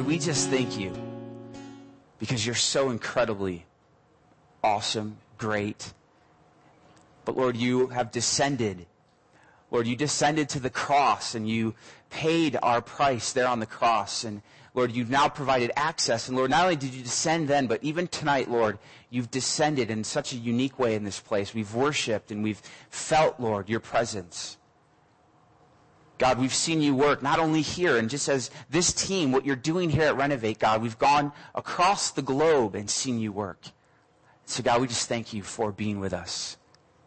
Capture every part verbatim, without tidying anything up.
we just thank you because you're so incredibly awesome, great. But Lord, you have descended. Lord, you descended to the cross and you paid our price there on the cross. And Lord, you've now provided access. And Lord, not only did you descend then, but even tonight, Lord, you've descended in such a unique way in this place. We've worshiped and we've felt, Lord, your presence. God, we've seen you work not only here, and just as this team, what you're doing here at Renovate, God, we've gone across the globe and seen you work. So God, we just thank you for being with us.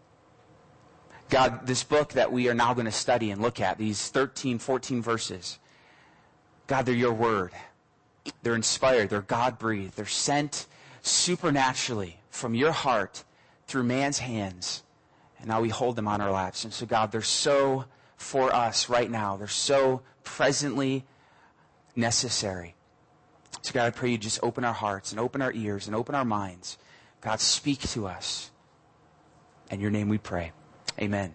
God, this book that we are now going to study and look at, these thirteen, fourteen verses, God, they're your word. They're inspired. They're God-breathed. They're sent supernaturally from your heart through man's hands. And now we hold them on our laps. And so, God, they're so for us right now. They're so presently necessary. So, God, I pray you just open our hearts and open our ears and open our minds. God, speak to us. In your name we pray. Amen.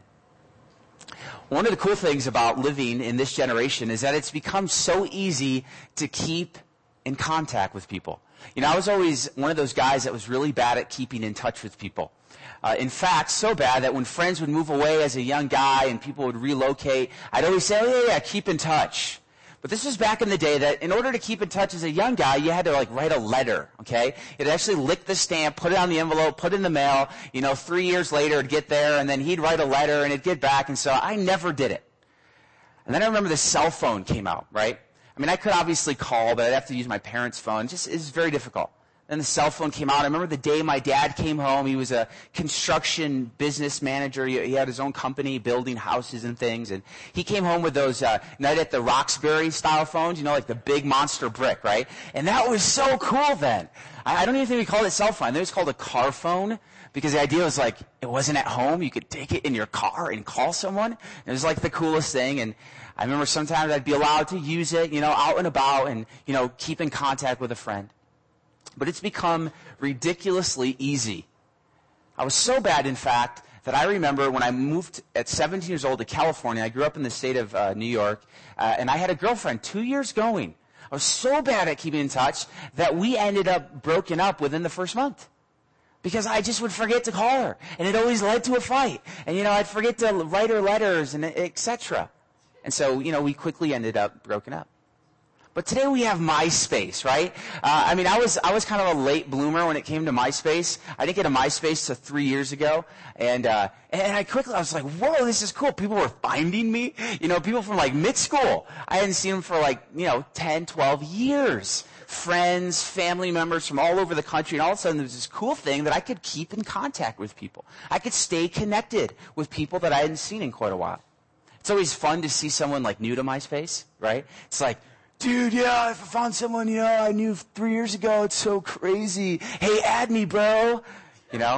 One of the cool things about living in this generation is that it's become so easy to keep in contact with people. You know, I was always one of those guys that was really bad at keeping in touch with people. Uh, in fact, so bad that when friends would move away as a young guy and people would relocate, I'd always say, oh, yeah, yeah, keep in touch. But this was back in the day that in order to keep in touch as a young guy, you had to like write a letter, okay? It'd actually lick the stamp, put it on the envelope, put it in the mail. You know, three years later it'd get there, and then he'd write a letter and it'd get back, and so I never did it. And then I remember the cell phone came out, right? I mean, I could obviously call, but I'd have to use my parents' phone. Just, it was very difficult. Then the cell phone came out. I remember the day my dad came home. He was a construction business manager. He, he had his own company building houses and things. And he came home with those uh, Night at the Roxbury style phones, you know, like the big monster brick, right? And that was so cool then. I, I don't even think we called it cell phone. I think it was called a car phone because the idea was like it wasn't at home. You could take it in your car and call someone. It was like the coolest thing. And I remember sometimes I'd be allowed to use it, you know, out and about and, you know, keep in contact with a friend. But it's become ridiculously easy. I was so bad, in fact, that I remember when I moved at seventeen years old to California. I grew up in the state of uh, New York, uh, and I had a girlfriend two years going. I was so bad at keeping in touch that we ended up broken up within the first month. Because I just would forget to call her, and it always led to a fight. And, you know, I'd forget to write her letters, and et cetera. And so, you know, we quickly ended up broken up. But today we have MySpace, right? Uh, I mean, I was I was kind of a late bloomer when it came to MySpace. I didn't get a MySpace till three years ago, and uh, and I quickly I was like, whoa, this is cool. People were finding me, you know, people from like mid school. I hadn't seen them for like you know ten, twelve years. Friends, family members from all over the country, and all of a sudden there was this cool thing that I could keep in contact with people. I could stay connected with people that I hadn't seen in quite a while. It's always fun to see someone like new to MySpace, right? It's like, dude, yeah, if I found someone, you know, I knew three years ago, it's so crazy. Hey, add me, bro. You know?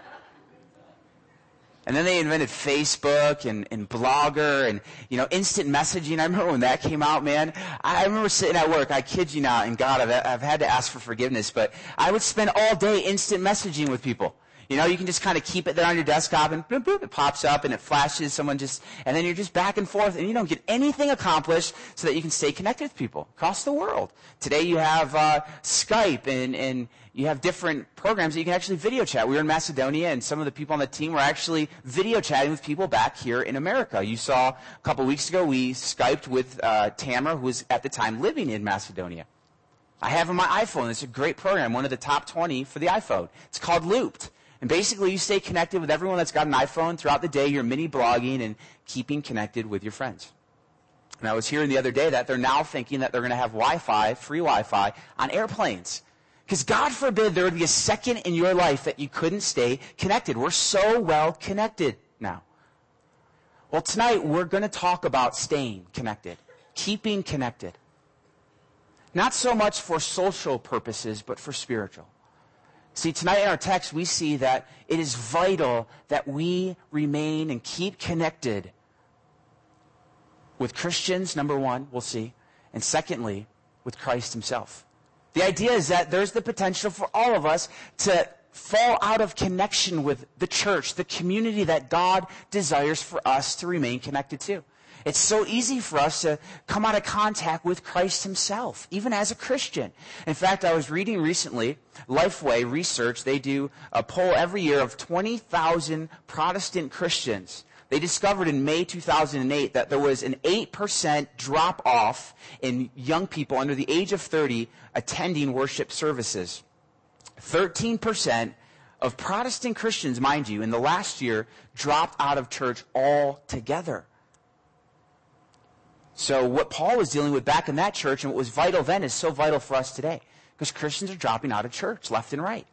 And then they invented Facebook and, and Blogger and, you know, instant messaging. I remember when that came out, man. I remember sitting at work. I kid you not, and God, I've, I've had to ask for forgiveness, but I would spend all day instant messaging with people. You know, you can just kind of keep it there on your desktop and boop, boop, it pops up and it flashes, someone just, and then you're just back and forth and you don't get anything accomplished so that you can stay connected with people across the world. Today you have uh, Skype and, and you have different programs that you can actually video chat. We were in Macedonia and some of the people on the team were actually video chatting with people back here in America. You saw a couple weeks ago we Skyped with uh, Tamara, who was at the time living in Macedonia. I have on my iPhone, it's a great program, one of the top twenty for the iPhone. It's called Looped. And basically, you stay connected with everyone that's got an iPhone throughout the day. You're mini blogging and keeping connected with your friends. And I was hearing the other day that they're now thinking that they're going to have Wi-Fi, free Wi-Fi, on airplanes. Because God forbid there would be a second in your life that you couldn't stay connected. We're so well connected now. Well, tonight we're going to talk about staying connected, keeping connected. Not so much for social purposes, but for spiritual. See, tonight in our text, we see that it is vital that we remain and keep connected with Christians, number one, we'll see, and secondly, with Christ himself. The idea is that there's the potential for all of us to fall out of connection with the church, the community that God desires for us to remain connected to. It's so easy for us to come out of contact with Christ himself, even as a Christian. In fact, I was reading recently, Lifeway Research, they do a poll every year of twenty thousand Protestant Christians. They discovered in May two thousand eight that there was an eight percent drop-off in young people under the age of thirty attending worship services. thirteen percent of Protestant Christians, mind you, in the last year, dropped out of church altogether. So what Paul was dealing with back in that church and what was vital then is so vital for us today, because Christians are dropping out of church left and right.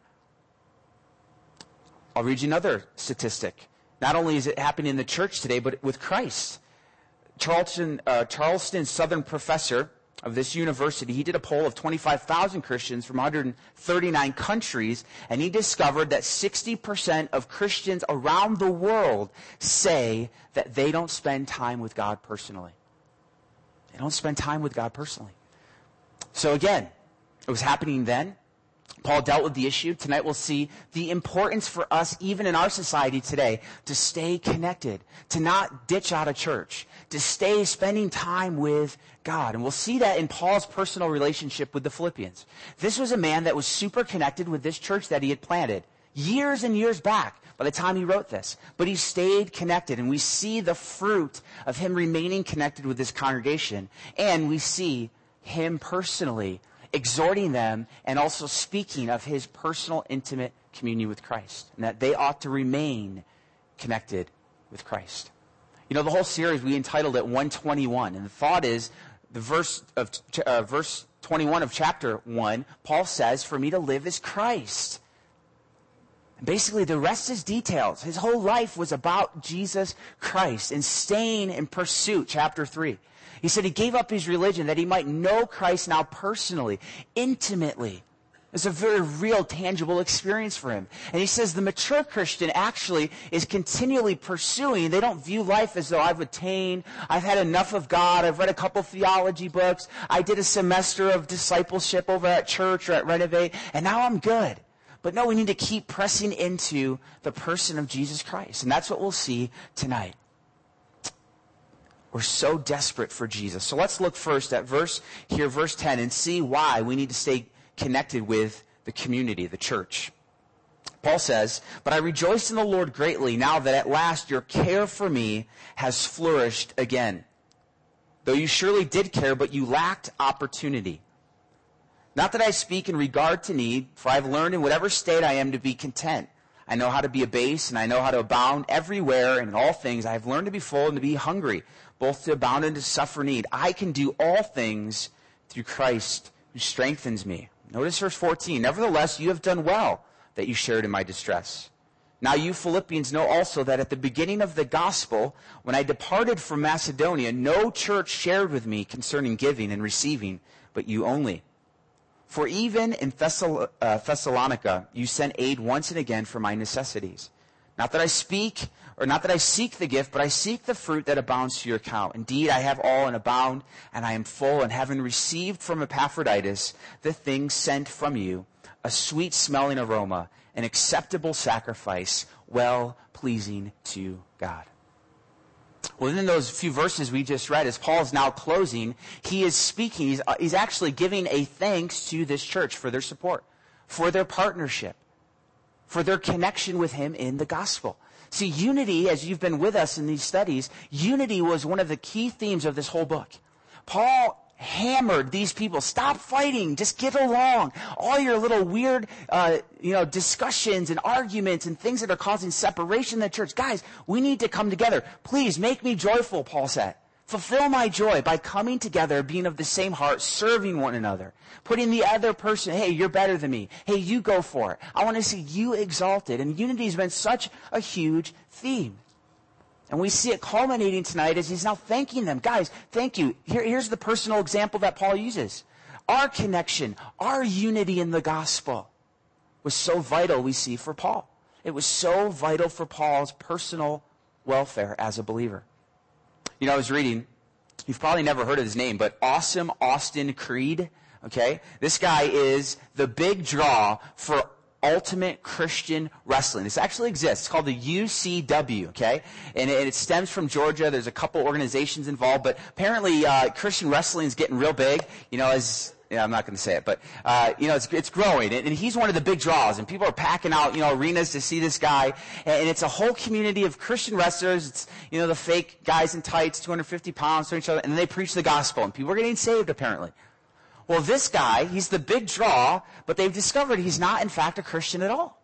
I'll read you another statistic. Not only is it happening in the church today, but with Christ. Charleston, uh, Charleston Southern professor of this university, he did a poll of twenty-five thousand Christians from one hundred thirty-nine countries, and he discovered that sixty percent of Christians around the world say that they don't spend time with God personally. They don't spend time with God personally. So again, it was happening then. Paul dealt with the issue. Tonight we'll see the importance for us, even in our society today, to stay connected, to not ditch out of church, to stay spending time with God. And we'll see that in Paul's personal relationship with the Philippians. This was a man that was super connected with this church that he had planted years and years back by the time he wrote this. But he stayed connected, and we see the fruit of him remaining connected with this congregation. And we see him personally exhorting them and also speaking of his personal, intimate communion with Christ, and that they ought to remain connected with Christ. You know, the whole series, we entitled it one twenty-one, and the thought is, the verse of uh, verse twenty-one of chapter one, Paul says, "For me to live is Christ." And basically, the rest is details. His whole life was about Jesus Christ and staying in pursuit, chapter three. He said he gave up his religion that he might know Christ now personally, intimately. It's a very real, tangible experience for him. And he says the mature Christian actually is continually pursuing. They don't view life as though I've attained, I've had enough of God, I've read a couple theology books, I did a semester of discipleship over at church or at Renovate, and now I'm good. But no, we need to keep pressing into the person of Jesus Christ. And that's what we'll see tonight. We're so desperate for Jesus. So let's look first at verse here, verse ten, and see why we need to stay connected with the community, the church. Paul says, "But I rejoice in the Lord greatly now that at last your care for me has flourished again. Though you surely did care, but you lacked opportunity. Not that I speak in regard to need, for I have learned in whatever state I am to be content. I know how to be abased, and I know how to abound everywhere and in all things. I have learned to be full and to be hungry, both to abound and to suffer need. I can do all things through Christ who strengthens me." Notice verse fourteen. "Nevertheless, you have done well that you shared in my distress. Now you Philippians know also that at the beginning of the gospel, when I departed from Macedonia, no church shared with me concerning giving and receiving, but you only. For even in Thessal- uh, Thessalonica, you sent aid once and again for my necessities. Not that I speak, or not that I seek the gift, but I seek the fruit that abounds to your account. Indeed, I have all and abound, and I am full, and having received from Epaphroditus the things sent from you, a sweet-smelling aroma, an acceptable sacrifice, well-pleasing to God." Well, in those few verses we just read, as Paul is now closing, he is speaking, he's, uh, he's actually giving a thanks to this church for their support, for their partnership, for their connection with him in the gospel. See, unity, as you've been with us in these studies, unity was one of the key themes of this whole book. Paul hammered these people, stop fighting, just get along. All your little weird, uh, you know, discussions and arguments and things that are causing separation in the church. Guys, we need to come together. Please make me joyful, Paul said. Fulfill my joy by coming together, being of the same heart, serving one another, putting the other person, hey, you're better than me. Hey, you go for it. I want to see you exalted. And unity has been such a huge theme. And we see it culminating tonight as he's now thanking them. Guys, thank you. Here, here's the personal example that Paul uses. Our connection, our unity in the gospel was so vital, we see, for Paul. It was so vital for Paul's personal welfare as a believer. You know, I was reading, you've probably never heard of his name, but Awesome Austin Creed, okay? This guy is the big draw for Ultimate Christian Wrestling. This actually exists. It's called the U C W, okay? And it, it stems from Georgia. There's a couple organizations involved, but apparently uh, Christian wrestling is getting real big, you know, as... Yeah, I'm not going to say it, but, uh, you know, it's, it's growing. And, and he's one of the big draws. And people are packing out, you know, arenas to see this guy. And, and it's a whole community of Christian wrestlers. It's, you know, the fake guys in tights, two hundred fifty pounds to each other. And then they preach the gospel. And people are getting saved, apparently. Well, this guy, he's the big draw, but they've discovered he's not, in fact, a Christian at all.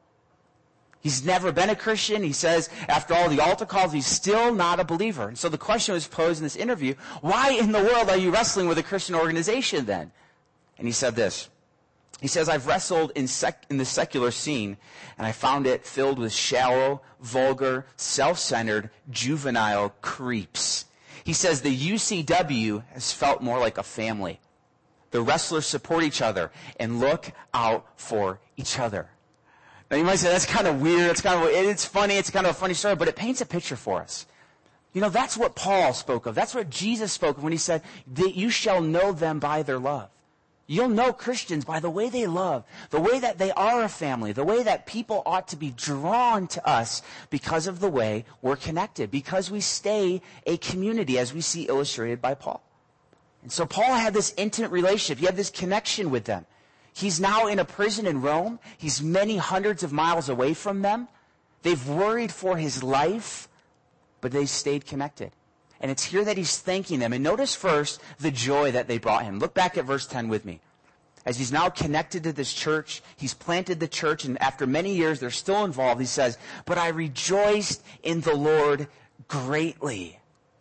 He's never been a Christian. He says, after all the altar calls, he's still not a believer. And so the question was posed in this interview, why in the world are you wrestling with a Christian organization then? And he said this. He says, I've wrestled in, sec- in the secular scene, and I found it filled with shallow, vulgar, self-centered, juvenile creeps. He says the U C W has felt more like a family. The wrestlers support each other and look out for each other. Now you might say, that's kind of weird, it's kind of, it's funny, it's kind of a funny story, but it paints a picture for us. You know, that's what Paul spoke of. That's what Jesus spoke of when he said that you shall know them by their love. You'll know Christians by the way they love, the way that they are a family, the way that people ought to be drawn to us because of the way we're connected, because we stay a community, as we see illustrated by Paul. And so Paul had this intimate relationship. He had this connection with them. He's now in a prison in Rome. He's many hundreds of miles away from them. They've worried for his life, but they stayed connected. And it's here that he's thanking them. And notice first the joy that they brought him. Look back at verse ten with me. As he's now connected to this church, he's planted the church, and after many years, they're still involved. He says, but I rejoiced in the Lord greatly.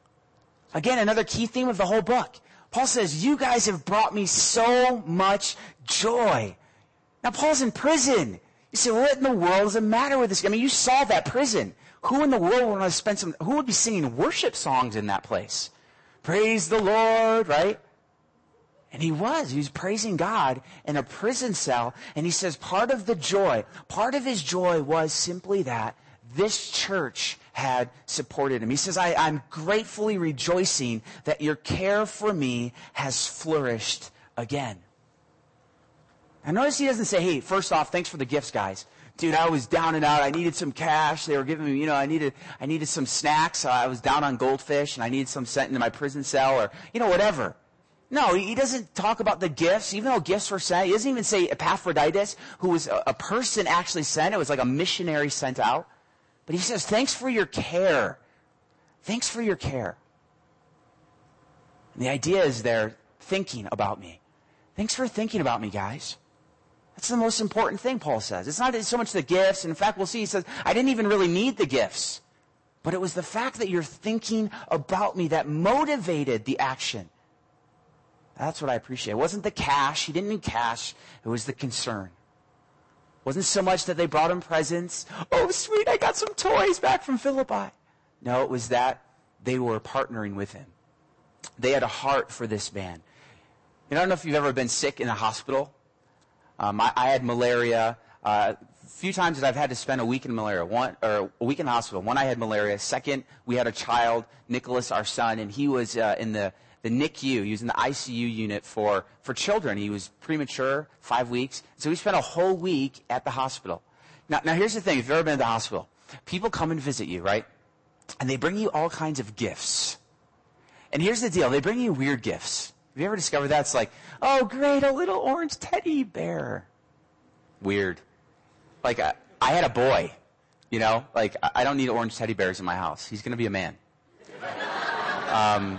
Again, another key theme of the whole book. Paul says, you guys have brought me so much joy. Now, Paul's in prison. You say, what in the world is the matter with this guy? I mean, you saw that prison. Who in the world would want to spend some, who would be singing worship songs in that place? Praise the Lord, right? And he was. He was praising God in a prison cell. And he says part of the joy, part of his joy was simply that this church had supported him. He says, I, I'm gratefully rejoicing that your care for me has flourished again. And notice he doesn't say, hey, first off, thanks for the gifts, guys. Dude, I was down and out. I needed some cash. They were giving me, you know, I needed, I needed some snacks. Uh, I was down on goldfish, and I needed some sent into my prison cell, or, you know, whatever. No, he doesn't talk about the gifts, even though gifts were sent. He doesn't even say Epaphroditus, who was a, a person actually sent. It was like a missionary sent out. But he says, thanks for your care. Thanks for your care. And the idea is they're thinking about me. Thanks for thinking about me, guys. That's the most important thing, Paul says. It's not so much the gifts. And in fact, we'll see, he says, I didn't even really need the gifts. But it was the fact that you're thinking about me that motivated the action. That's what I appreciate. It wasn't the cash. He didn't need cash. It was the concern. It wasn't so much that they brought him presents. Oh, sweet, I got some toys back from Philippi. No, it was that they were partnering with him. They had a heart for this man. You know, I don't know if you've ever been sick in a hospital. Um, I, I had malaria. Uh, a few times that I've had to spend a week in malaria, one or a week in the hospital. One, I had malaria. Second, we had a child, Nicholas, our son, and he was uh, in the, the N I C U. He was in the I C U unit for, for children. He was premature, five weeks. So we spent a whole week at the hospital. Now, now here's the thing. If you've ever been to the hospital, people come and visit you, right? And they bring you all kinds of gifts. And here's the deal. They bring you weird gifts. Have you ever discovered that? It's like, oh, great, a little orange teddy bear. Weird. Like, I, I had a boy, you know? Like, I, I don't need orange teddy bears in my house. He's going to be a man. um,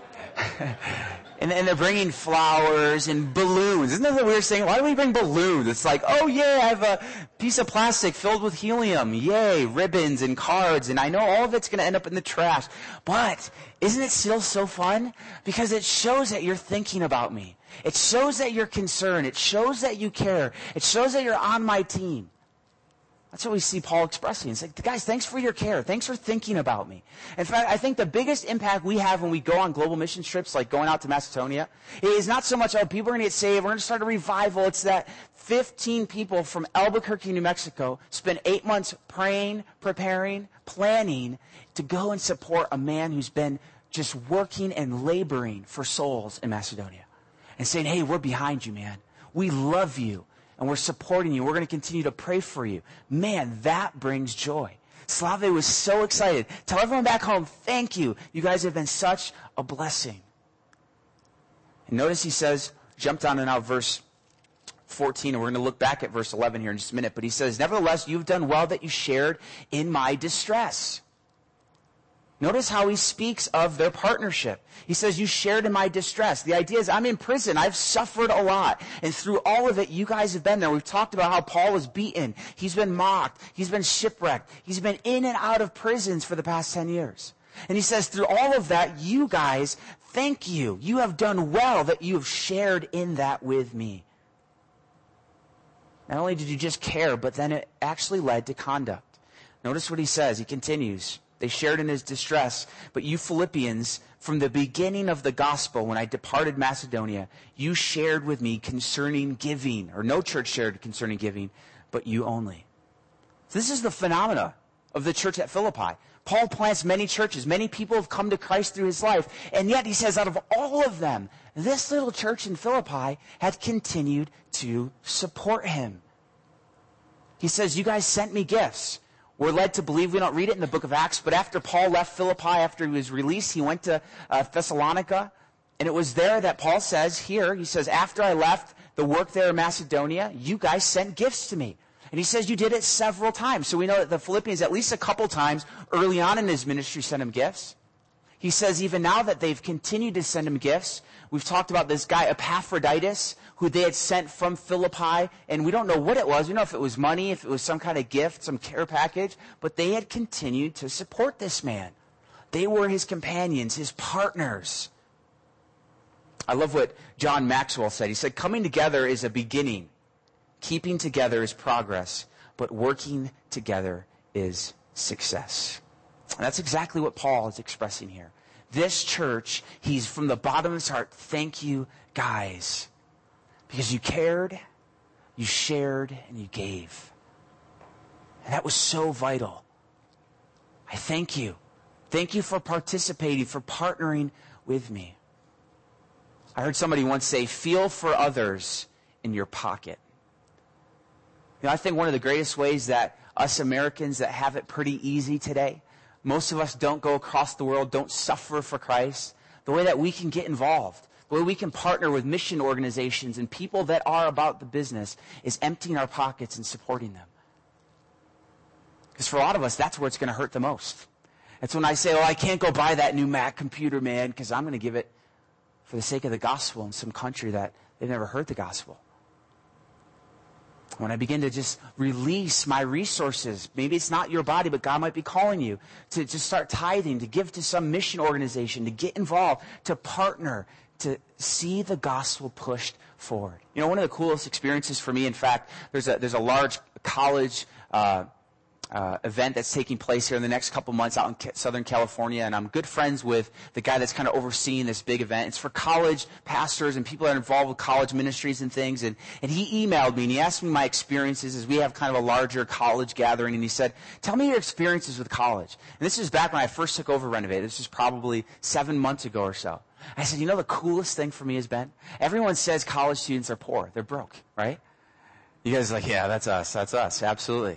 and, and they're bringing flowers and balloons. Isn't that the weirdest thing? Why do we bring balloons? It's like, oh, yeah, I have a piece of plastic filled with helium. Yay, ribbons and cards. And I know all of it's going to end up in the trash. But isn't it still so fun? Because it shows that you're thinking about me. It shows that you're concerned. It shows that you care. It shows that you're on my team. That's what we see Paul expressing. It's like, guys, thanks for your care. Thanks for thinking about me. In fact, I think the biggest impact we have when we go on global mission trips, like going out to Macedonia, is not so much, oh, people are going to get saved, we're going to start a revival. It's that fifteen people from Albuquerque, New Mexico, spend eight months praying, preparing, planning to go and support a man who's been just working and laboring for souls in Macedonia. And saying, hey, we're behind you, man. We love you. and we're supporting you. We're going to continue to pray for you. Man, that brings joy. Slave was so excited. Tell everyone back home, thank you. You guys have been such a blessing. And notice he says, jump down to now verse fourteen, and we're going to look back at verse eleven here in just a minute. But he says, nevertheless, you've done well that you shared in my distress. Notice how he speaks of their partnership. He says, you shared in my distress. The idea is, I'm in prison. I've suffered a lot. And through all of it, you guys have been there. We've talked about how Paul was beaten. He's been mocked. He's been shipwrecked. He's been in and out of prisons for the past ten years. And he says, through all of that, you guys, thank you. You have done well that you have shared in that with me. Not only did you just care, but then it actually led to conduct. Notice what he says. He continues. They shared in his distress. But you Philippians, from the beginning of the gospel, when I departed Macedonia, you shared with me concerning giving. Or no church shared concerning giving, but you only. So this is the phenomena of the church at Philippi. Paul plants many churches. Many people have come to Christ through his life. And yet he says out of all of them, this little church in Philippi had continued to support him. He says, you guys sent me gifts. We're led to believe, we don't read it in the book of Acts, but after Paul left Philippi, after he was released, he went to uh, Thessalonica. And it was there that Paul says here, he says, after I left the work there in Macedonia, you guys sent gifts to me. And he says you did it several times. So we know that the Philippians, at least a couple times early on in his ministry, sent him gifts. He says even now that they've continued to send him gifts. We've talked about this guy Epaphroditus, who they had sent from Philippi. And we don't know what it was. We don't know if it was money, if it was some kind of gift, some care package. But they had continued to support this man. They were his companions, his partners. I love what John Maxwell said. He said, coming together is a beginning. Keeping together is progress, but working together is success. And that's exactly what Paul is expressing here. This church, he's from the bottom of his heart, thank you guys. Because you cared, you shared, and you gave. And that was so vital. I thank you. Thank you for participating, for partnering with me. I heard somebody once say, feel for others in your pocket. You know, I think one of the greatest ways that us Americans that have it pretty easy today, most of us don't go across the world, don't suffer for Christ, the way that we can get involved, the way we can partner with mission organizations and people that are about the business is emptying our pockets and supporting them. Because for a lot of us, that's where it's going to hurt the most. It's when I say, oh, I can't go buy that new Mac computer, man, because I'm going to give it for the sake of the gospel in some country that they've never heard the gospel. When I begin to just release my resources, maybe it's not your body, but God might be calling you to just start tithing, to give to some mission organization, to get involved, to partner, to see the gospel pushed forward. You know, one of the coolest experiences for me, in fact, there's a, there's a large college uh Uh, event that's taking place here in the next couple months out in Ca- Southern California, and I'm good friends with the guy that's kind of overseeing this big event. It's for college pastors and people that are involved with college ministries and things, and, and he emailed me and he asked me my experiences as we have kind of a larger college gathering, and he said, tell me your experiences with college. And this is back when I first took over Renovate. This was probably seven months ago or so. I said, you know the coolest thing for me has been? Everyone says college students are poor. They're broke, right? You guys are like, yeah, that's us. That's us. Absolutely.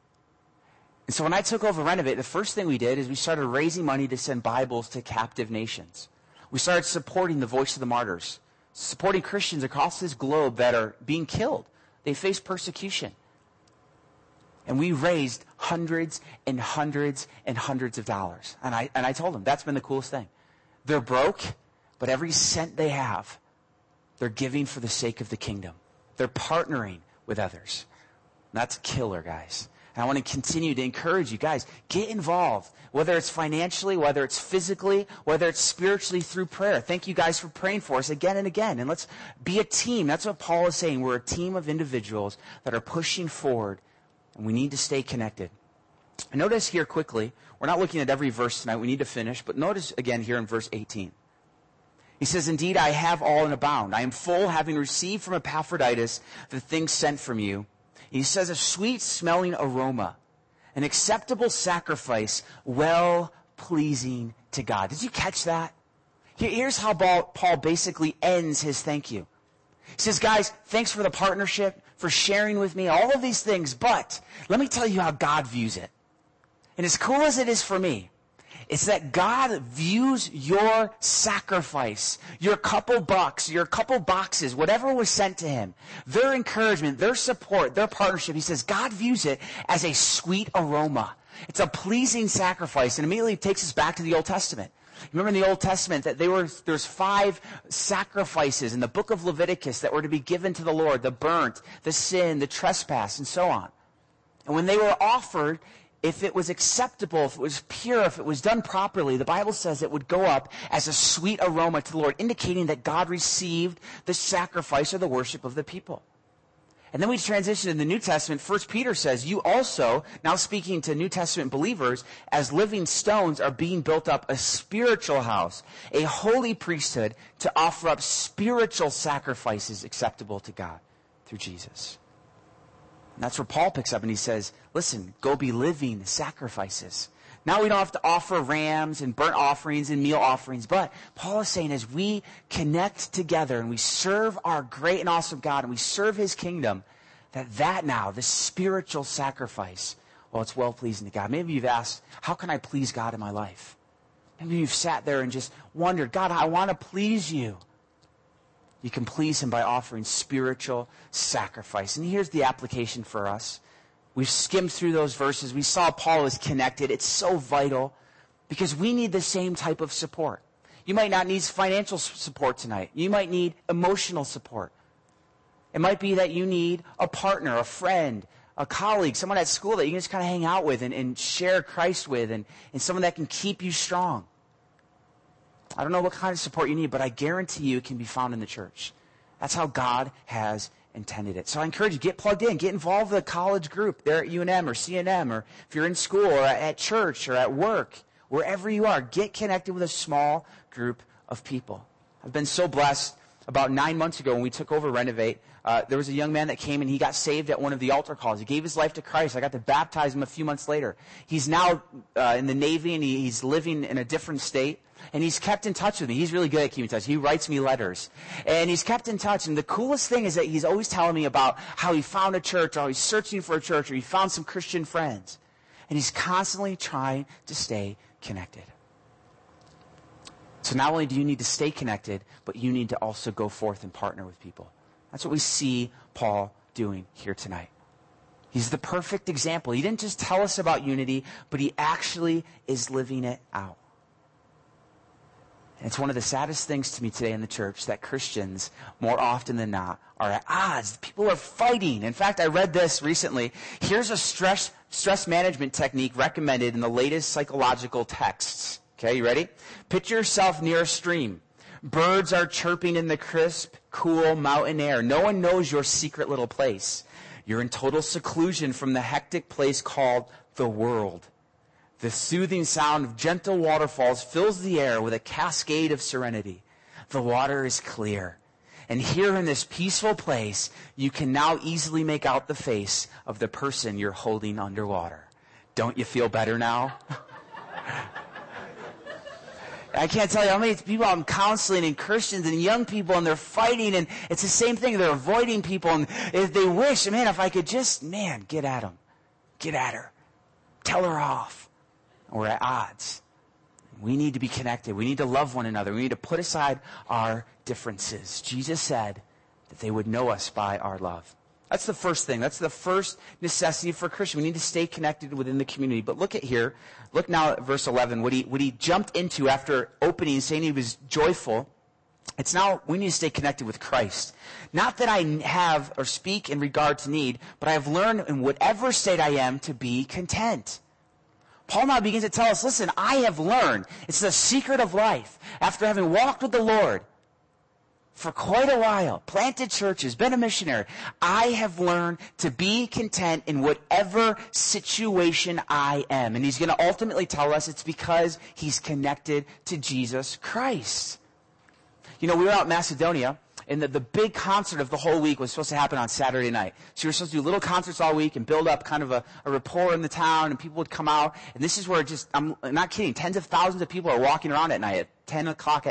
And so when I took over Renovate, the first thing we did is we started raising money to send Bibles to captive nations. We started supporting the Voice of the Martyrs, supporting Christians across this globe that are being killed. They face persecution. And we raised hundreds and hundreds and hundreds of dollars. And I, and I told them, that's been the coolest thing. They're broke, but every cent they have, they're giving for the sake of the kingdom. They're partnering with others. And that's killer, guys. And I want to continue to encourage you guys, get involved, whether it's financially, whether it's physically, whether it's spiritually through prayer. Thank you guys for praying for us again and again. And let's be a team. That's what Paul is saying. We're a team of individuals that are pushing forward, and we need to stay connected. And notice here quickly, we're not looking at every verse tonight. We need to finish. But notice again here in verse eighteen. He says, indeed, I have all and abound. I am full, having received from Epaphroditus the things sent from you. He says a sweet-smelling aroma, an acceptable sacrifice, well-pleasing to God. Did you catch that? Here's how Paul basically ends his thank you. He says, guys, thanks for the partnership, for sharing with me, all of these things, but let me tell you how God views it. And as cool as it is for me, it's that God views your sacrifice, your couple bucks, your couple boxes, whatever was sent to him, their encouragement, their support, their partnership. He says God views it as a sweet aroma. It's a pleasing sacrifice, and immediately takes us back to the Old Testament. Remember in the Old Testament that they were, there's five sacrifices in the book of Leviticus that were to be given to the Lord, the burnt, the sin, the trespass, and so on. And when they were offered, if it was acceptable, if it was pure, if it was done properly, the Bible says it would go up as a sweet aroma to the Lord, indicating that God received the sacrifice or the worship of the people. And then we transition in the New Testament. First Peter says, you also, now speaking to New Testament believers, as living stones are being built up a spiritual house, a holy priesthood to offer up spiritual sacrifices acceptable to God through Jesus. And that's where Paul picks up and he says, listen, go be living sacrifices. Now we don't have to offer rams and burnt offerings and meal offerings, but Paul is saying as we connect together and we serve our great and awesome God and we serve his kingdom, that that now, this spiritual sacrifice, well, it's well-pleasing to God. Maybe you've asked, how can I please God in my life? Maybe you've sat there and just wondered, God, I want to please you. You can please him by offering spiritual sacrifice. And here's the application for us. We've skimmed through those verses. We saw Paul is connected. It's so vital because we need the same type of support. You might not need financial support tonight. You might need emotional support. It might be that you need a partner, a friend, a colleague, someone at school that you can just kind of hang out with and, and share Christ with, and, and someone that can keep you strong. I don't know what kind of support you need, but I guarantee you it can be found in the church. That's how God has intended it. So I encourage you, get plugged in, get involved with a college group there at U N M or C N M, or if you're in school or at church or at work, wherever you are, get connected with a small group of people. I've been so blessed. About nine months ago when we took over Renovate, uh, there was a young man that came and he got saved at one of the altar calls. He gave his life to Christ. I got to baptize him a few months later. He's now uh, in the Navy and he, he's living in a different state. And he's kept in touch with me. He's really good at keeping in touch. He writes me letters. And he's kept in touch. And the coolest thing is that he's always telling me about how he found a church, or how he's searching for a church, or he found some Christian friends. And he's constantly trying to stay connected. So not only do you need to stay connected, but you need to also go forth and partner with people. That's what we see Paul doing here tonight. He's the perfect example. He didn't just tell us about unity, but he actually is living it out. And it's one of the saddest things to me today in the church that Christians, more often than not, are at odds. People are fighting. In fact, I read this recently. Here's a stress stress management technique recommended in the latest psychological texts. Okay, you ready? Picture yourself near a stream. Birds are chirping in the crisp, cool mountain air. No one knows your secret little place. You're in total seclusion from the hectic place called the world. The soothing sound of gentle waterfalls fills the air with a cascade of serenity. The water is clear. And here in this peaceful place, you can now easily make out the face of the person you're holding underwater. Don't you feel better now? I can't tell you how many people I'm counseling, and Christians and young people, and they're fighting, and it's the same thing. They're avoiding people, and they wish, man, if I could just, man, get at them. Get at her. Tell her off. We're at odds. We need to be connected. We need to love one another. We need to put aside our differences. Jesus said that they would know us by our love. That's the first thing. That's the first necessity for a Christian. We need to stay connected within the community. But look at here. Look now at verse eleven. What he, what he jumped into after opening, saying he was joyful. It's now we need to stay connected with Christ. Not that I have or speak in regard to need, but I have learned in whatever state I am to be content. Paul now begins to tell us, listen, I have learned. It's the secret of life. After having walked with the Lord for quite a while, planted churches, been a missionary, I have learned to be content in whatever situation I am. And he's going to ultimately tell us it's because he's connected to Jesus Christ. You know, we were out in Macedonia, and the, the big concert of the whole week was supposed to happen on Saturday night. So we were supposed to do little concerts all week and build up kind of a, a rapport in the town, and people would come out. And this is where just, I'm not kidding, tens of thousands of people are walking around at night at ten o'clock at night.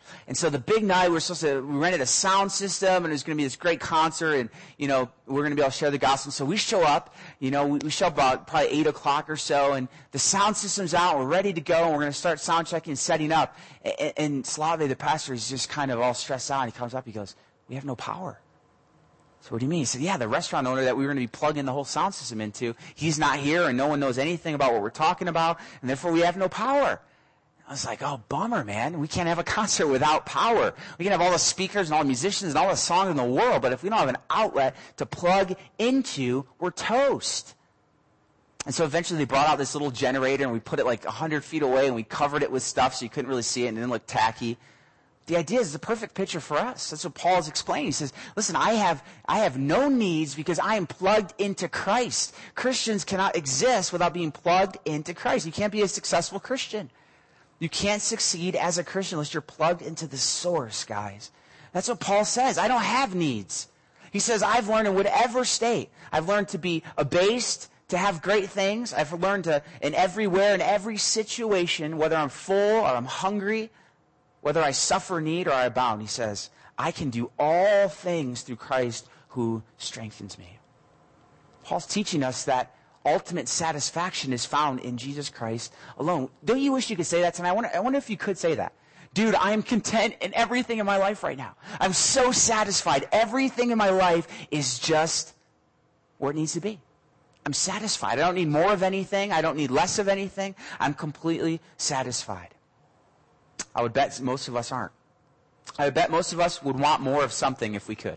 And so the big night, we were supposed to, we rented a sound system, and it was going to be this great concert, and, you know, we're going to be able to share the gospel. So we show up, you know, we, we show up about probably eight o'clock or so, and the sound system's out, we're ready to go, and we're going to start sound checking and setting up. And, and Slave, the pastor, is just kind of all stressed out, and he comes up, he goes, we have no power. So what do you mean? He said, yeah, the restaurant owner that we were going to be plugging the whole sound system into, he's not here, and no one knows anything about what we're talking about, and therefore we have no power. I was like, oh, bummer, man. We can't have a concert without power. We can have all the speakers and all the musicians and all the songs in the world, but if we don't have an outlet to plug into, we're toast. And so eventually they brought out this little generator, and we put it like one hundred feet away, and we covered it with stuff so you couldn't really see it, and it didn't look tacky. The idea is the perfect picture for us. That's what Paul is explaining. He says, listen, I have, I have no needs because I am plugged into Christ. Christians cannot exist without being plugged into Christ. You can't be a successful Christian. You can't succeed as a Christian unless you're plugged into the source, guys. That's what Paul says. I don't have needs. He says, I've learned in whatever state. I've learned to be abased, to have great things. I've learned to, in everywhere, in every situation, whether I'm full or I'm hungry, whether I suffer need or I abound, he says, I can do all things through Christ who strengthens me. Paul's teaching us that ultimate satisfaction is found in Jesus Christ alone. Don't you wish you could say that tonight? I wonder, I wonder if you could say that. Dude, I am content in everything in my life right now. I'm so satisfied. Everything in my life is just where it needs to be. I'm satisfied. I don't need more of anything. I don't need less of anything. I'm completely satisfied. I would bet most of us aren't. I would bet most of us would want more of something if we could.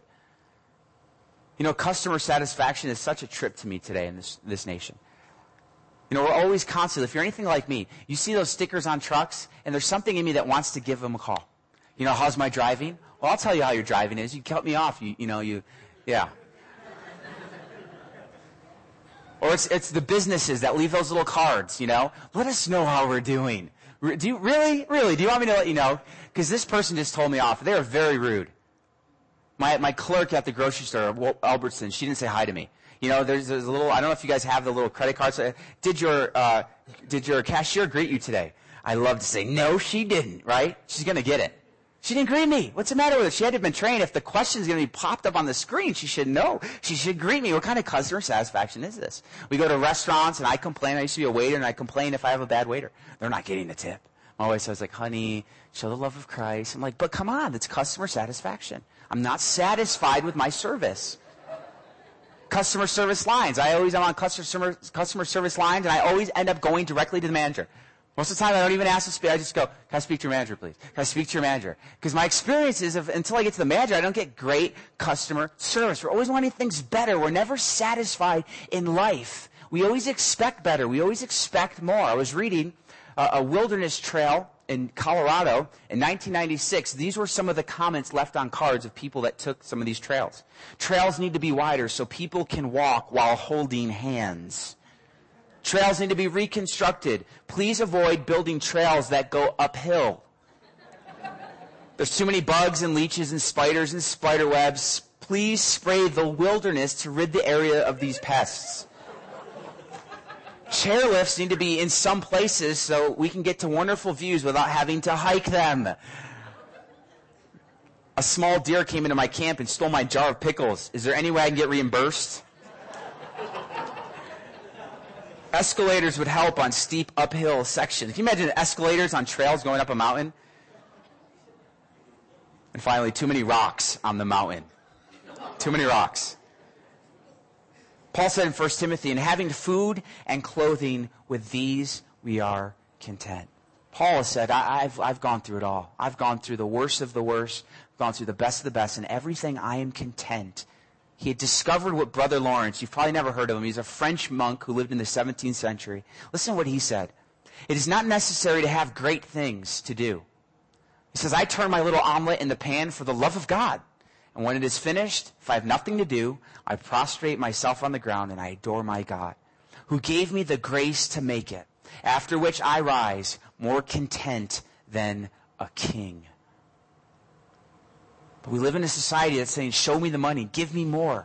You know, customer satisfaction is such a trip to me today in this, this nation. You know, we're always constantly, if you're anything like me, you see those stickers on trucks, and there's something in me that wants to give them a call. You know, how's my driving? Well, I'll tell you how your driving is. You cut me off. You, you know, you, yeah. Or it's, it's the businesses that leave those little cards, you know. Let us know how we're doing. Do you, really? Really? Do you want me to let you know? Because this person just told me off. They are very rude. My my clerk at the grocery store, Albertson, she didn't say hi to me. You know, there's, there's a little, I don't know if you guys have the little credit cards. Did your, uh, did your cashier greet you today? I love to say, no, she didn't, right? She's going to get it. She didn't greet me. What's the matter with her? She had to have been trained. If the question's going to be popped up on the screen, she should know. She should greet me. What kind of customer satisfaction is this? We go to restaurants, and I complain. I used to be a waiter, and I complain if I have a bad waiter. They're not getting the tip. My wife says, like, honey, show the love of Christ. I'm like, but come on, it's customer satisfaction. I'm not satisfied with my service. Customer service lines. I always am on customer customer service lines, and I always end up going directly to the manager. Most of the time, I don't even ask to speak. I just go, can I speak to your manager, please? Can I speak to your manager? Because my experience is, if, until I get to the manager, I don't get great customer service. We're always wanting things better. We're never satisfied in life. We always expect better. We always expect more. I was reading uh, a wilderness trail in Colorado in nineteen ninety-six. These were some of the comments left on cards of people that took some of these trails. Trails need to be wider so people can walk while holding hands. Trails need to be reconstructed. Please avoid building trails that go uphill. There's too many bugs and leeches and spiders and spider webs. Please spray the wilderness to rid the area of these pests. Chairlifts need to be in some places so we can get to wonderful views without having to hike them. A small deer came into my camp and stole my jar of pickles. Is there any way I can get reimbursed? Escalators would help on steep uphill sections. Can you imagine escalators on trails going up a mountain? And finally, too many rocks on the mountain. Too many rocks. Paul said in First Timothy, in having food and clothing, with these we are content. Paul has said, I, I've, I've gone through it all. I've gone through the worst of the worst, gone through the best of the best, and everything I am content. He had discovered what Brother Lawrence, you've probably never heard of him, he's a French monk who lived in the seventeenth century. Listen to what he said. It is not necessary to have great things to do. He says, I turn my little omelet in the pan for the love of God. And when it is finished, if I have nothing to do, I prostrate myself on the ground and I adore my God, who gave me the grace to make it, after which I rise more content than a king. But we live in a society that's saying, show me the money, give me more.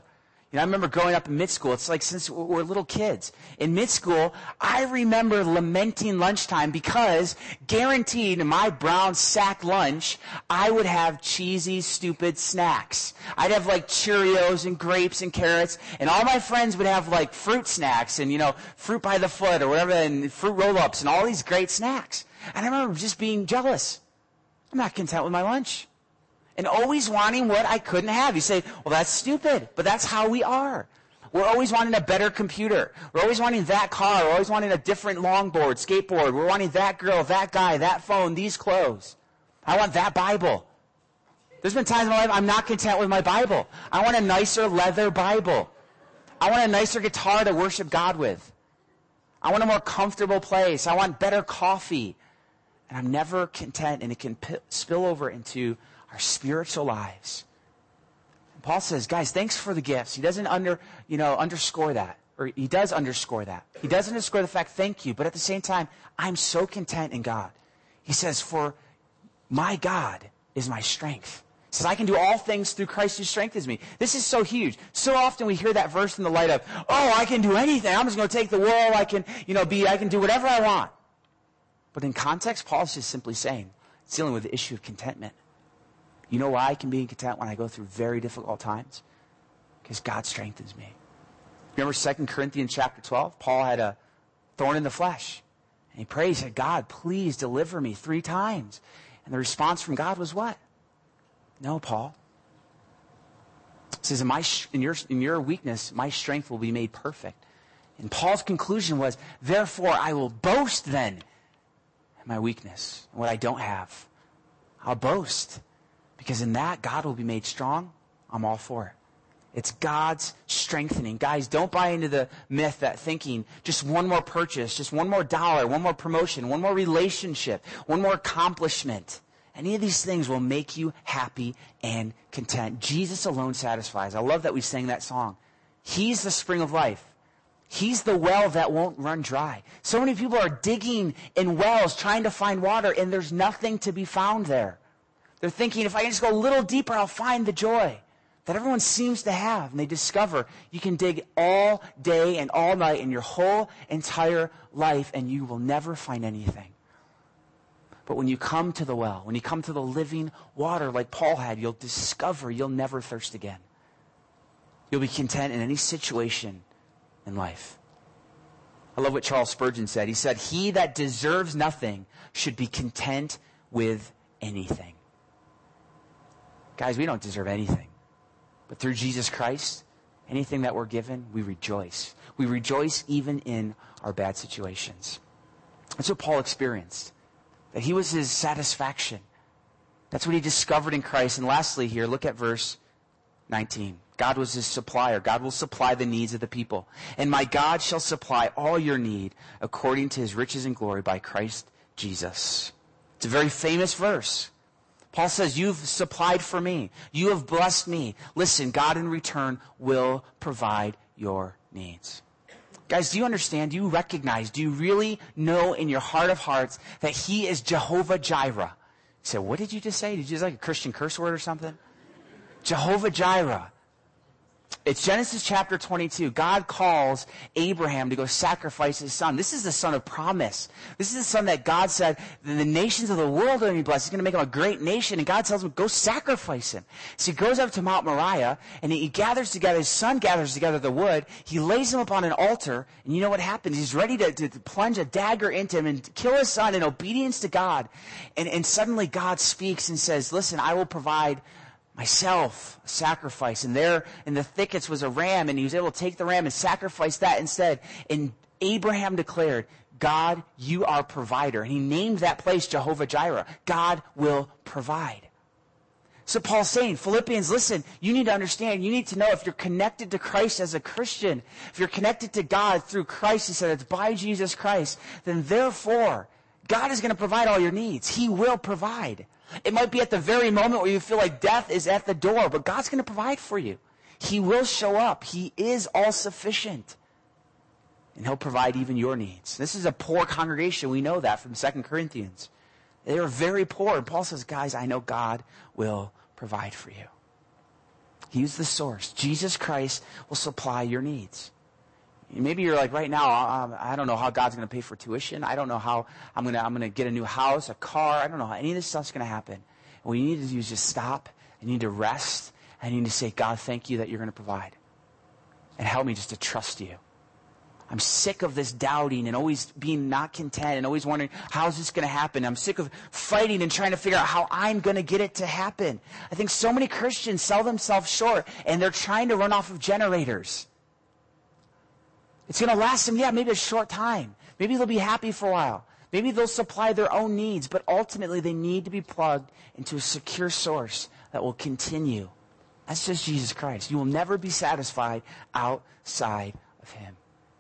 You know, I remember growing up in mid school. It's like since we were little kids. In mid school, I remember lamenting lunchtime because guaranteed in my brown sack lunch, I would have cheesy, stupid snacks. I'd have like Cheerios and grapes and carrots, and all my friends would have like fruit snacks and, you know, fruit by the foot or whatever, and fruit roll-ups and all these great snacks. And I remember just being jealous. I'm not content with my lunch. And always wanting what I couldn't have. You say, well, that's stupid, but that's how we are. We're always wanting a better computer. We're always wanting that car. We're always wanting a different longboard, skateboard. We're wanting that girl, that guy, that phone, these clothes. I want that Bible. There's been times in my life I'm not content with my Bible. I want a nicer leather Bible. I want a nicer guitar to worship God with. I want a more comfortable place. I want better coffee. And I'm never content, and it can p- spill over into our spiritual lives. And Paul says, guys, thanks for the gifts. He doesn't under, you know, underscore that. Or he does underscore that. He does underscore the fact, thank you. But at the same time, I'm so content in God. He says, for my God is my strength. He says, I can do all things through Christ who strengthens me. This is so huge. So often we hear that verse in the light of, oh, I can do anything. I'm just going to take the world. I can, you know, be, I can do whatever I want. But in context, Paul's just simply saying, it's dealing with the issue of contentment. You know why I can be content when I go through very difficult times? Because God strengthens me. Remember Second Corinthians chapter twelve? Paul had a thorn in the flesh. And he prayed, he said, God, please deliver me three times. And the response from God was what? No, Paul. He says, in, my, in, your, in your weakness, my strength will be made perfect. And Paul's conclusion was, therefore I will boast then in my weakness, and what I don't have. I'll boast. Because in that, God will be made strong. I'm all for it. It's God's strengthening. Guys, don't buy into the myth that thinking just one more purchase, just one more dollar, one more promotion, one more relationship, one more accomplishment. Any of these things will make you happy and content. Jesus alone satisfies. I love that we sang that song. He's the spring of life. He's the well that won't run dry. So many people are digging in wells trying to find water, and there's nothing to be found there. They're thinking, if I can just go a little deeper, I'll find the joy that everyone seems to have. And they discover you can dig all day and all night in your whole entire life, and you will never find anything. But when you come to the well, when you come to the living water like Paul had, you'll discover you'll never thirst again. You'll be content in any situation in life. I love what Charles Spurgeon said. He said, he that deserves nothing should be content with anything. Guys, we don't deserve anything. But through Jesus Christ, anything that we're given, we rejoice. We rejoice even in our bad situations. That's what Paul experienced. That he was his satisfaction. That's what he discovered in Christ. And lastly here, look at verse nineteen. God was his supplier. God will supply the needs of the people. And my God shall supply all your need according to his riches and glory by Christ Jesus. It's a very famous verse. Paul says, you've supplied for me. You have blessed me. Listen, God in return will provide your needs. Guys, do you understand? Do you recognize? Do you really know in your heart of hearts that he is Jehovah Jireh? You say, what did you just say? Did you just like a Christian curse word or something? Jehovah Jireh. It's Genesis chapter twenty-two. God calls Abraham to go sacrifice his son. This is the son of promise. This is the son that God said, the nations of the world are going to be blessed. He's going to make him a great nation. And God tells him, go sacrifice him. So he goes up to Mount Moriah, and he gathers together, his son gathers together the wood. He lays him upon an altar, and you know what happens? He's ready to, to, to plunge a dagger into him and kill his son in obedience to God. And, and suddenly God speaks and says, listen, I will provide myself a sacrifice. And there in the thickets was a ram, and he was able to take the ram and sacrifice that instead. And Abraham declared, God, you are provider. And he named that place Jehovah Jireh. God will provide. So Paul's saying, Philippians, listen, you need to understand, you need to know if you're connected to Christ as a Christian, if you're connected to God through Christ, he said it's by Jesus Christ, then therefore, God is going to provide all your needs. He will provide. It might be at the very moment where you feel like death is at the door, but God's going to provide for you. He will show up. He is all sufficient. And he'll provide even your needs. This is a poor congregation. We know that from Second Corinthians. They are very poor. And Paul says, guys, I know God will provide for you. He's the source. Jesus Christ will supply your needs. Maybe you're like, right now, um, I don't know how God's going to pay for tuition. I don't know how I'm going to I'm going to get a new house, a car. I don't know how any of this stuff's going to happen. And what you need to do is just stop. And you need to rest. And you need to say, God, thank you that you're going to provide. And help me just to trust you. I'm sick of this doubting and always being not content and always wondering, how's this going to happen? I'm sick of fighting and trying to figure out how I'm going to get it to happen. I think so many Christians sell themselves short and they're trying to run off of generators. It's going to last them, yeah, maybe a short time. Maybe they'll be happy for a while. Maybe they'll supply their own needs, but ultimately they need to be plugged into a secure source that will continue. That's just Jesus Christ. You will never be satisfied outside of him.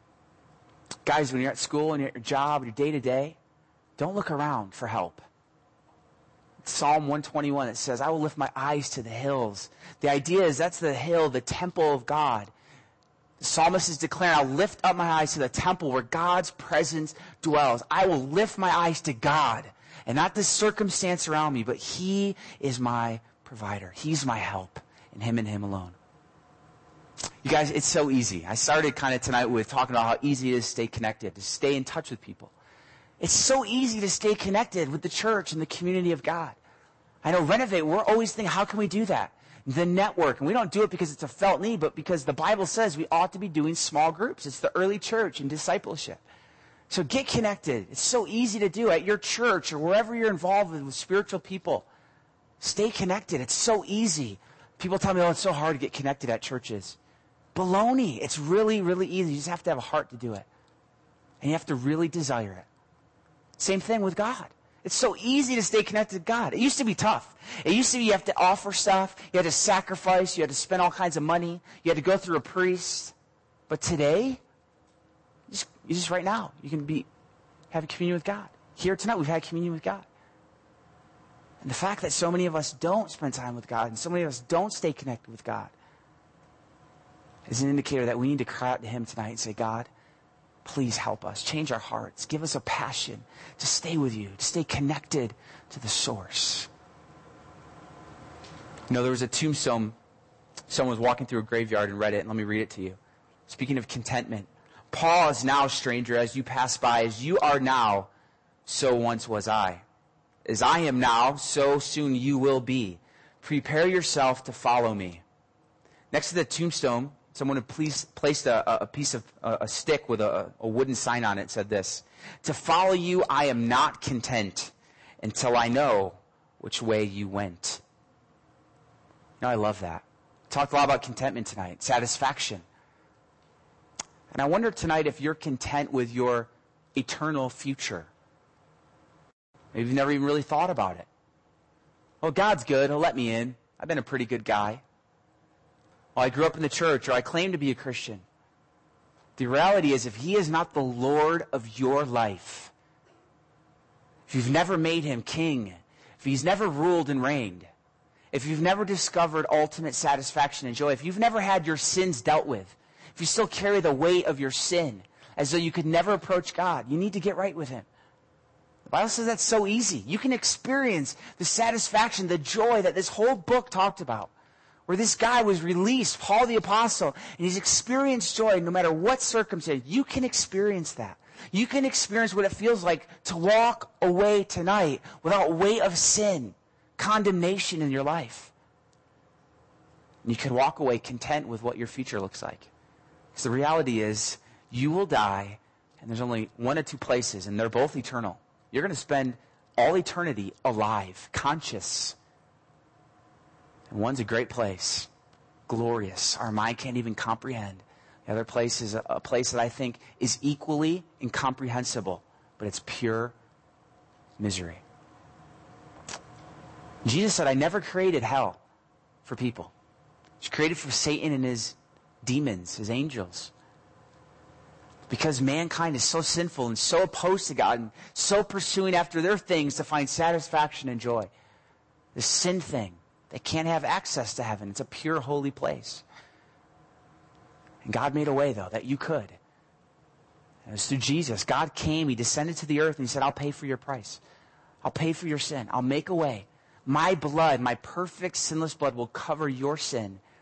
Guys, when you're at school and you're at your job, your day-to-day, don't look around for help. It's Psalm one twenty-one, it says, I will lift my eyes to the hills. The idea is that's the hill, the temple of God. The psalmist is declaring, I'll lift up my eyes to the temple where God's presence dwells. I will lift my eyes to God and not the circumstance around me, but he is my provider. He's my help, and him and him alone. You guys, it's so easy. I started kind of tonight with talking about how easy it is to stay connected, to stay in touch with people. It's so easy to stay connected with the church and the community of God. I know Renovate, we're always thinking, how can we do that? The network. And we don't do it because it's a felt need, but because the Bible says we ought to be doing small groups. It's the early church and discipleship. So get connected. It's so easy to do at your church or wherever you're involved with, with spiritual people. Stay connected. It's so easy. People tell me, oh, it's so hard to get connected at churches. Baloney. It's really, really easy. You just have to have a heart to do it. And you have to really desire it. Same thing with God. It's so easy to stay connected to God. It used to be tough. It used to be you have to offer stuff. You had to sacrifice. You had to spend all kinds of money. You had to go through a priest. But today, just, just right now, you can be having communion with God. Here tonight, we've had communion with God. And the fact that so many of us don't spend time with God and so many of us don't stay connected with God is an indicator that we need to cry out to him tonight and say, God, please help us. Change our hearts. Give us a passion to stay with you, to stay connected to the source. You know, there was a tombstone. Someone was walking through a graveyard and read it, and let me read it to you. Speaking of contentment, pause now, stranger, as you pass by. As you are now, so once was I. As I am now, so soon you will be. Prepare yourself to follow me. Next to the tombstone, someone had please placed a, a piece of a, a stick with a, a wooden sign on it. It said this: to follow you, I am not content until I know which way you went. You know, I love that. Talked a lot about contentment tonight, satisfaction. And I wonder tonight if you're content with your eternal future. Maybe you've never even really thought about it. Well, God's good. He'll let me in. I've been a pretty good guy. Well, I grew up in the church, or I claim to be a Christian. The reality is, if he is not the Lord of your life, if you've never made him king, if he's never ruled and reigned, if you've never discovered ultimate satisfaction and joy, if you've never had your sins dealt with, if you still carry the weight of your sin as though you could never approach God, you need to get right with him. The Bible says that's so easy. You can experience the satisfaction, the joy that this whole book talked about, where this guy was released, Paul the Apostle, and he's experienced joy no matter what circumstance. You can experience that. You can experience what it feels like to walk away tonight without weight of sin, condemnation in your life. And you can walk away content with what your future looks like. Because the reality is, you will die, and there's only one or two places, and they're both eternal. You're going to spend all eternity alive, conscious. And one's a great place, glorious. Our mind can't even comprehend. The other place is a, a place that I think is equally incomprehensible, but it's pure misery. Jesus said, I never created hell for people. It's created for Satan and his demons, his angels. Because mankind is so sinful and so opposed to God and so pursuing after their things to find satisfaction and joy. The sin thing. They can't have access to heaven. It's a pure, holy place. And God made a way, though, that you could. And it was through Jesus. God came, he descended to the earth, and he said, I'll pay for your price. I'll pay for your sin. I'll make a way. My blood, my perfect, sinless blood will cover your sin,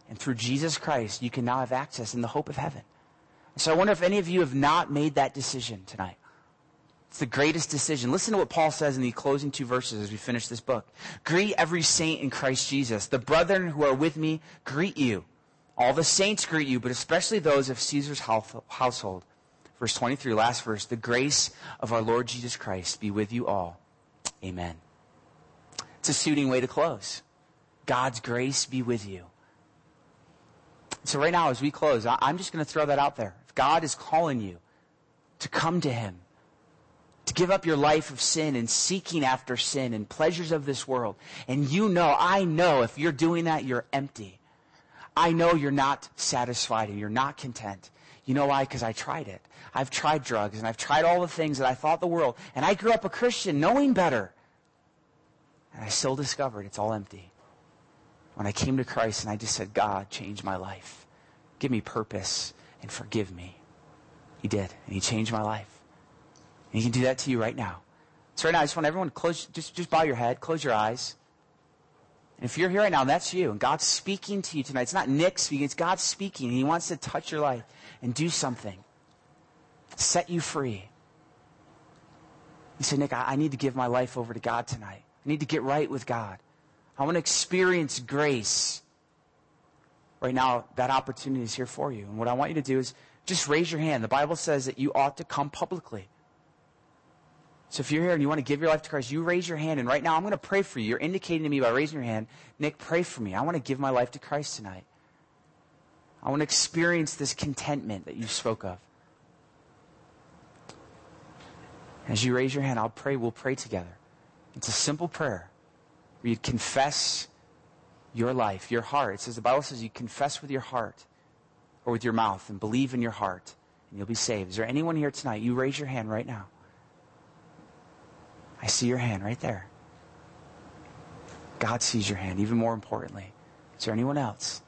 And through Jesus Christ, you can now have access in the hope of heaven. So I wonder if any of you have not made that decision tonight. It's the greatest decision. Listen to what Paul says in the closing two verses as we finish this book. Greet every saint in Christ Jesus. The brethren who are with me greet you. All the saints greet you, but especially those of Caesar's household. Verse twenty-three, last verse. The grace of our Lord Jesus Christ be with you all. Amen. It's a suiting way to close. God's grace be with you. So right now as we close, I'm just going to throw that out there. If God is calling you to come to him, to give up your life of sin and seeking after sin and pleasures of this world, and you know, I know if you're doing that, you're empty. I know you're not satisfied and you're not content. You know why? Because I tried it. I've tried drugs and I've tried all the things that I thought the world. And I grew up a Christian knowing better. And I still discovered it's all empty. When I came to Christ and I just said, God, change my life. Give me purpose and forgive me. He did. And he changed my life. And he can do that to you right now. So right now, I just want everyone to close, just, just bow your head, close your eyes. And if you're here right now, that's you. And God's speaking to you tonight. It's not Nick speaking. It's God speaking. And he wants to touch your life and do something. Set you free. You say, Nick, I, I need to give my life over to God tonight. I need to get right with God. I want to experience grace. Right now, that opportunity is here for you. And what I want you to do is just raise your hand. The Bible says that you ought to come publicly. So if you're here and you want to give your life to Christ, you raise your hand. And right now, I'm going to pray for you. You're indicating to me by raising your hand, Nick, pray for me. I want to give my life to Christ tonight. I want to experience this contentment that you spoke of. As you raise your hand, I'll pray. We'll pray together. It's a simple prayer where you confess your life, your heart. It says, the Bible says you confess with your heart or with your mouth and believe in your heart and you'll be saved. Is there anyone here tonight? You raise your hand right now. I see your hand right there. God sees your hand, even more importantly. Is there anyone else?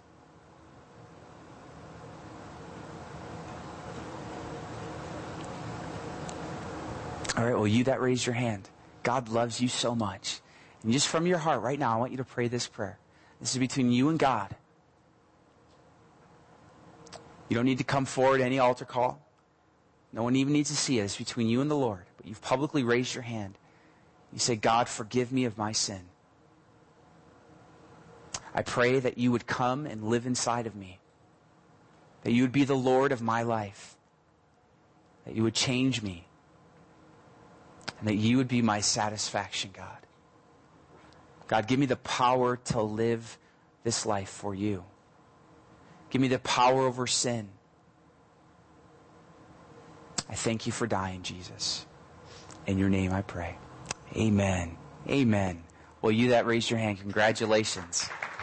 All right, well, you that raised your hand, God loves you so much. And just from your heart right now, I want you to pray this prayer. This is between you and God. You don't need to come forward to any altar call. No one even needs to see it. It's between you and the Lord. But you've publicly raised your hand. You say, God, forgive me of my sin. I pray that you would come and live inside of me. That you would be the Lord of my life. That you would change me. And that you would be my satisfaction, God. God, give me the power to live this life for you. Give me the power over sin. I thank you for dying, Jesus. In your name I pray. Amen. Amen. Well, you that raised your hand, congratulations.